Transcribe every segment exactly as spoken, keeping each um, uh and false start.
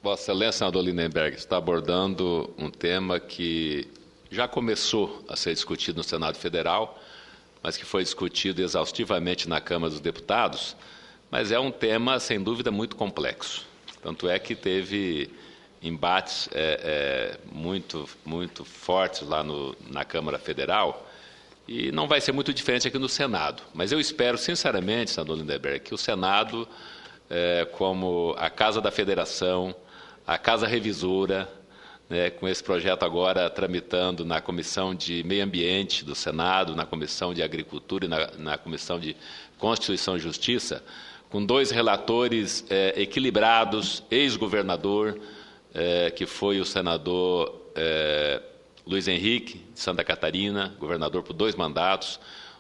Vossa Excelência, senador Lindenberg, está abordando um tema que já começou a ser discutido no Senado Federal, mas que foi discutido exaustivamente na Câmara dos Deputados, mas é um tema, sem dúvida, muito complexo. Tanto é que teve embates é, é, muito, muito fortes lá no, na Câmara Federal, e não vai ser muito diferente aqui no Senado. Mas eu espero, sinceramente, senador Lindenberg, que o Senado, é, como a Casa da Federação, a Casa Revisora, né, com esse projeto agora tramitando na Comissão de Meio Ambiente do Senado, na Comissão de Agricultura e na, na Comissão de Constituição e Justiça, com dois relatores é, equilibrados, ex-governador, é, que foi o senador é, Luiz Henrique, de Santa Catarina, governador por dois mandatos,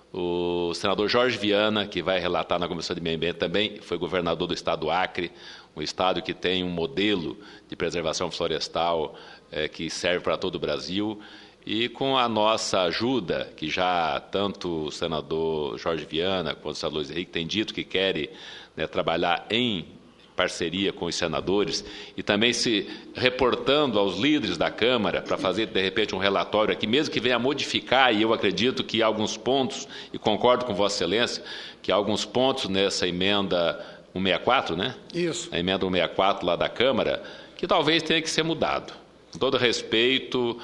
o senador Jorge Viana, que vai relatar na Comissão de Meio Ambiente, também foi governador do estado do Acre, um estado que tem um modelo de preservação florestal é, que serve para todo o Brasil, e com a nossa ajuda, que já tanto o senador Jorge Viana quanto o senador Luiz Henrique têm dito que querem, né, trabalhar em parceria com os senadores e também se reportando aos líderes da Câmara para fazer, de repente, um relatório aqui, mesmo que venha modificar, e eu acredito que há alguns pontos, e concordo com Vossa Excelência, que há alguns pontos nessa emenda cento e sessenta e quatro, né? Isso. A emenda cento e sessenta e quatro lá da Câmara, que talvez tenha que ser mudado. Com todo respeito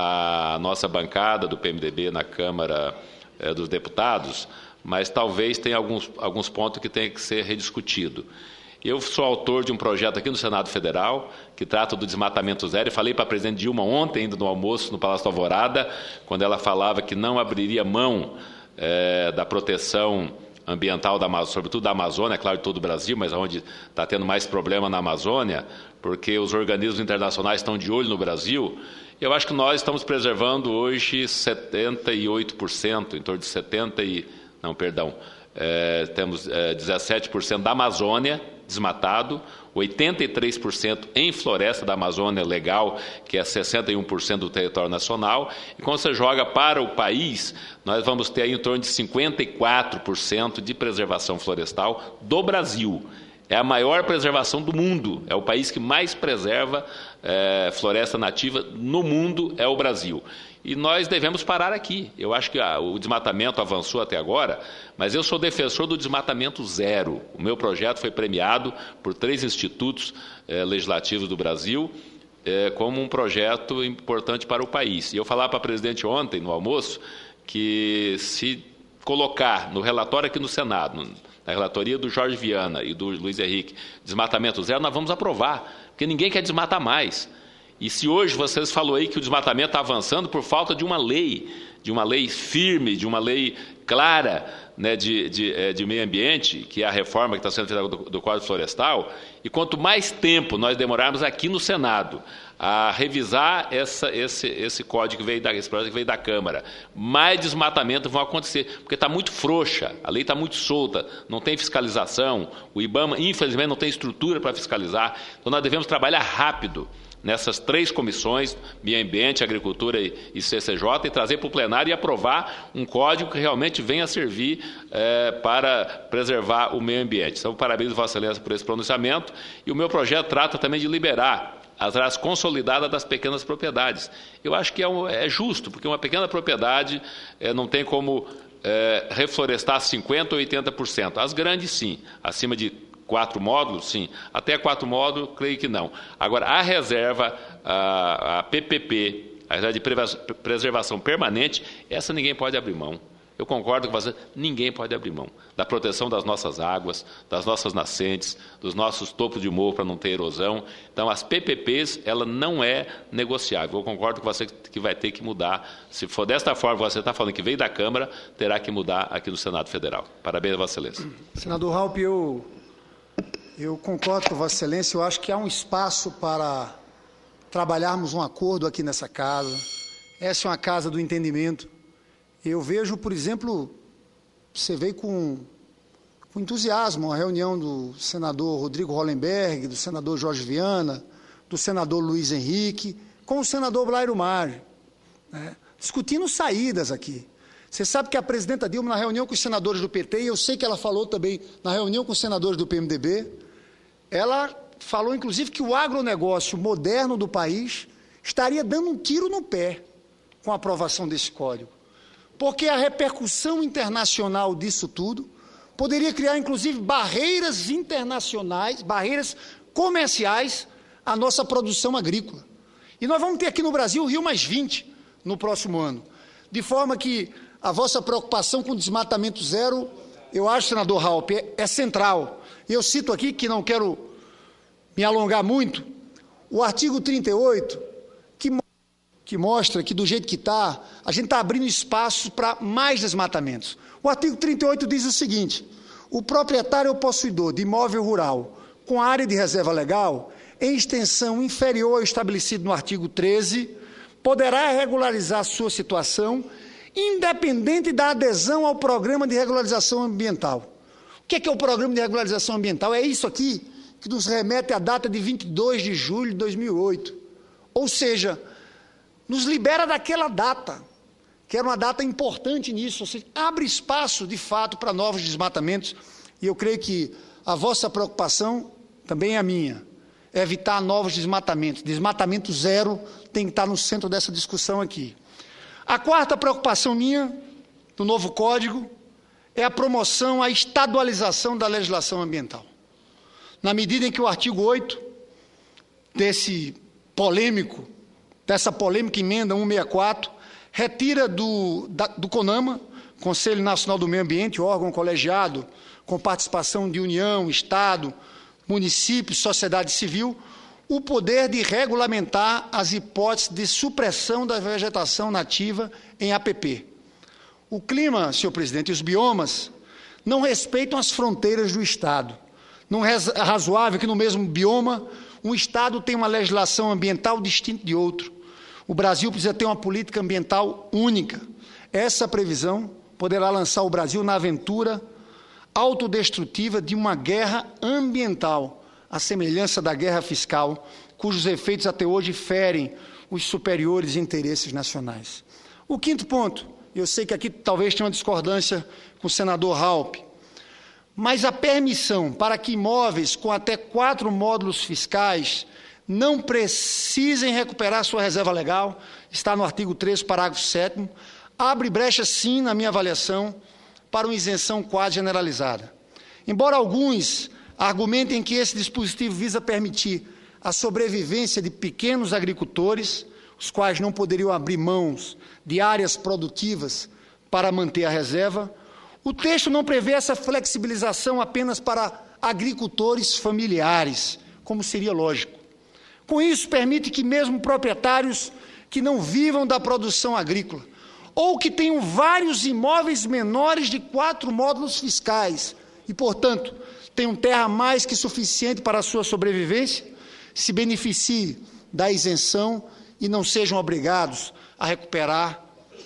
à nossa bancada do P M D B na Câmara eh, dos Deputados, mas talvez tenha alguns, alguns pontos que tenham que ser rediscutidos. Eu sou autor de um projeto aqui no Senado Federal, que trata do desmatamento zero, e falei para a presidente Dilma ontem, ainda no almoço, no Palácio da Alvorada, quando ela falava que não abriria mão eh, da proteção ambiental, da, sobretudo da Amazônia, claro, de todo o Brasil, mas onde está tendo mais problema na Amazônia, porque os organismos internacionais estão de olho no Brasil. Eu acho que nós estamos preservando hoje setenta e oito por cento, em torno de setenta e... Não, perdão, é, temos é, dezessete por cento da Amazônia desmatado, oitenta e três por cento em floresta da Amazônia legal, que é sessenta e um por cento do território nacional, e quando você joga para o país, nós vamos ter aí em torno de cinquenta e quatro por cento de preservação florestal do Brasil. É a maior preservação do mundo, é o país que mais preserva é, floresta nativa no mundo, é o Brasil. E nós devemos parar aqui. Eu acho que ah, o desmatamento avançou até agora, mas eu sou defensor do desmatamento zero. O meu projeto foi premiado por três institutos eh, legislativos do Brasil eh, como um projeto importante para o país. E eu falava para a presidente ontem, no almoço, que se colocar no relatório aqui no Senado, na relatoria do Jorge Viana e do Luiz Henrique, desmatamento zero, nós vamos aprovar, porque ninguém quer desmatar mais. E se hoje vocês falaram aí que o desmatamento está avançando por falta de uma lei, de uma lei firme, de uma lei clara, né, de, de, de meio ambiente, que é a reforma que está sendo feita do, do Código Florestal, e quanto mais tempo nós demorarmos aqui no Senado a revisar essa, esse, esse código que veio da, esse projeto que veio da Câmara, mais desmatamento vão acontecer, porque está muito frouxa, a lei está muito solta, não tem fiscalização, o IBAMA, infelizmente, não tem estrutura para fiscalizar, então nós devemos trabalhar rápido nessas três comissões, Meio Ambiente, Agricultura e C C J, e trazer para o plenário e aprovar um código que realmente venha a servir é, para preservar o meio ambiente. Então, parabéns, Vossa Excelência, por esse pronunciamento. E o meu projeto trata também de liberar as áreas consolidadas das pequenas propriedades. Eu acho que é, um, é justo, porque uma pequena propriedade é, não tem como é, reflorestar cinquenta por cento ou oitenta por cento. As grandes, sim, acima de quatro módulos, sim. Até quatro módulos, creio que não. Agora, a reserva, a, a P P P, a reserva de preservação permanente, essa ninguém pode abrir mão. Eu concordo com você, ninguém pode abrir mão da proteção das nossas águas, das nossas nascentes, dos nossos topos de morro para não ter erosão. Então, as P P Ps, ela não é negociável. Eu concordo com você que vai ter que mudar. Se for desta forma, você está falando que veio da Câmara, terá que mudar aqui no Senado Federal. Parabéns, Vossa Excelência. Senador Raupp, eu... Eu concordo com Vossa Excelência, eu acho que há um espaço para trabalharmos um acordo aqui nessa casa. Essa é uma casa do entendimento. Eu vejo, por exemplo, você veio com, com entusiasmo a reunião do senador Rodrigo Hollenberg, do senador Jorge Viana, do senador Luiz Henrique, com o senador Blairo Maggi, né, discutindo saídas aqui. Você sabe que a presidenta Dilma, na reunião com os senadores do P T, e eu sei que ela falou também na reunião com os senadores do P M D B, ela falou, inclusive, que o agronegócio moderno do país estaria dando um tiro no pé com a aprovação desse código, porque a repercussão internacional disso tudo poderia criar, inclusive, barreiras internacionais, barreiras comerciais à nossa produção agrícola. E nós vamos ter aqui no Brasil o Rio mais vinte no próximo ano, de forma que a vossa preocupação com o desmatamento zero, eu acho, senador Raupp, é, é central. Eu cito aqui, que não quero me alongar muito, o artigo trinta e oito, que, que mostra que, do jeito que está, a gente está abrindo espaço para mais desmatamentos. O artigo trinta e oito diz o seguinte: o proprietário ou possuidor de imóvel rural com área de reserva legal, em extensão inferior ao estabelecido no artigo treze, poderá regularizar sua situação, independente da adesão ao programa de regularização ambiental. O que é, que é o programa de regularização ambiental? É isso aqui, que nos remete à data de vinte e dois de julho de dois mil e oito. Ou seja, nos libera daquela data, que era uma data importante nisso, ou seja, abre espaço, de fato, para novos desmatamentos, e eu creio que a vossa preocupação também é a minha, é evitar novos desmatamentos. Desmatamento zero tem que estar no centro dessa discussão aqui. A quarta preocupação minha, do novo Código, é a promoção, a estadualização da legislação ambiental. Na medida em que o artigo oito desse polêmico, dessa polêmica emenda cento e sessenta e quatro, retira do, da, do CONAMA, Conselho Nacional do Meio Ambiente, órgão colegiado, com participação de União, Estado, municípios, sociedade civil, o poder de regulamentar as hipóteses de supressão da vegetação nativa em A P P. O clima, senhor presidente, e os biomas não respeitam as fronteiras do Estado. Não é razoável que no mesmo bioma um Estado tenha uma legislação ambiental distinta de outro. O Brasil precisa ter uma política ambiental única. Essa previsão poderá lançar o Brasil na aventura autodestrutiva de uma guerra ambiental, à semelhança da guerra fiscal, cujos efeitos até hoje ferem os superiores interesses nacionais. O quinto ponto, eu sei que aqui talvez tenha uma discordância com o senador Raupp, mas a permissão para que imóveis com até quatro módulos fiscais não precisem recuperar sua reserva legal, está no artigo três, parágrafo sétimo, abre brecha, sim, na minha avaliação, para uma isenção quase generalizada. Embora alguns argumentem que esse dispositivo visa permitir a sobrevivência de pequenos agricultores, os quais não poderiam abrir mãos de áreas produtivas para manter a reserva, o texto não prevê essa flexibilização apenas para agricultores familiares, como seria lógico. Com isso, permite que mesmo proprietários que não vivam da produção agrícola, ou que tenham vários imóveis menores de quatro módulos fiscais e, portanto, tenham terra mais que suficiente para a sua sobrevivência, se beneficiem da isenção e não sejam obrigados a recuperar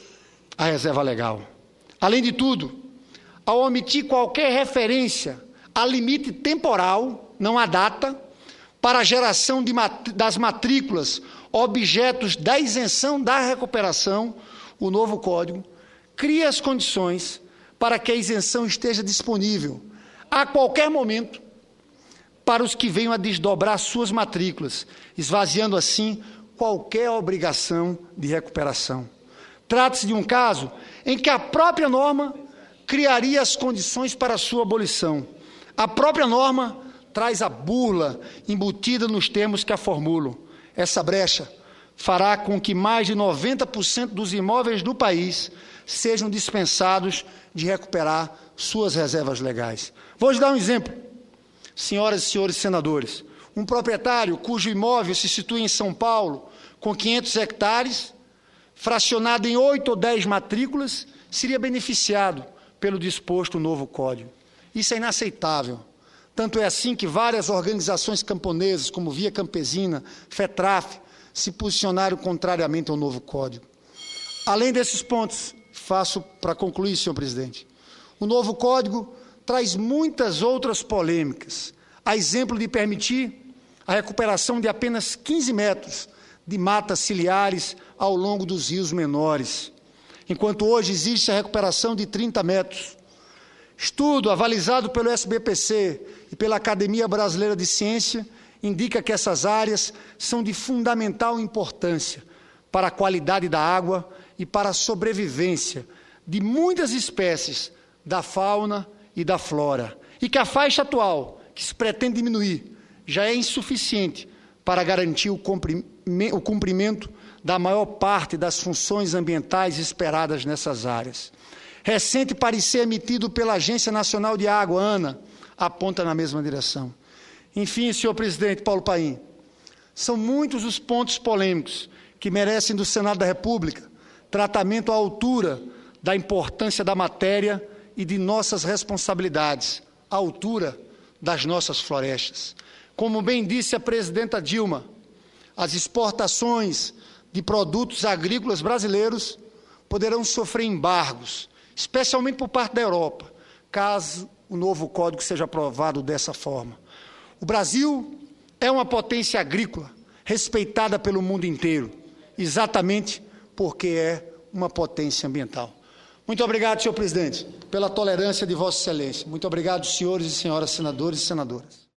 a reserva legal. Além de tudo, ao omitir qualquer referência a limite temporal, não há data, para a geração de mat- das matrículas objetos da isenção da recuperação, o novo Código cria as condições para que a isenção esteja disponível a qualquer momento para os que venham a desdobrar suas matrículas, esvaziando assim qualquer obrigação de recuperação. Trata-se de um caso em que a própria norma criaria as condições para a sua abolição. A própria norma traz a burla embutida nos termos que a formulam. Essa brecha fará com que mais de noventa por cento dos imóveis do país sejam dispensados de recuperar suas reservas legais. Vou lhes dar um exemplo, senhoras e senhores senadores. Um proprietário cujo imóvel se situa em São Paulo, com quinhentos hectares, fracionado em oito ou dez matrículas, seria beneficiado pelo disposto novo Código. Isso é inaceitável. Tanto é assim que várias organizações camponesas, como Via Campesina, FETRAF, se posicionaram contrariamente ao novo Código. Além desses pontos, faço para concluir, senhor presidente, o novo Código traz muitas outras polêmicas, a exemplo de permitir a recuperação de apenas quinze metros de matas ciliares ao longo dos rios menores, enquanto hoje existe a recuperação de trinta metros. Estudo avalizado pelo S B P C e pela Academia Brasileira de Ciência indica que essas áreas são de fundamental importância para a qualidade da água e para a sobrevivência de muitas espécies da fauna e da flora, e que a faixa atual, que se pretende diminuir, já é insuficiente para garantir o cumprimento da maior parte das funções ambientais esperadas nessas áreas. Recente parecer emitido pela Agência Nacional de Água, ANA, aponta na mesma direção. Enfim, senhor presidente Paulo Paim, são muitos os pontos polêmicos que merecem do Senado da República tratamento à altura da importância da matéria e de nossas responsabilidades, à altura das nossas florestas. Como bem disse a presidenta Dilma, as exportações de produtos agrícolas brasileiros poderão sofrer embargos, especialmente por parte da Europa, caso o novo código seja aprovado dessa forma. O Brasil é uma potência agrícola, respeitada pelo mundo inteiro, exatamente porque é uma potência ambiental. Muito obrigado, senhor presidente, pela tolerância de Vossa Excelência. Muito obrigado, senhores e senhoras senadores e senadoras.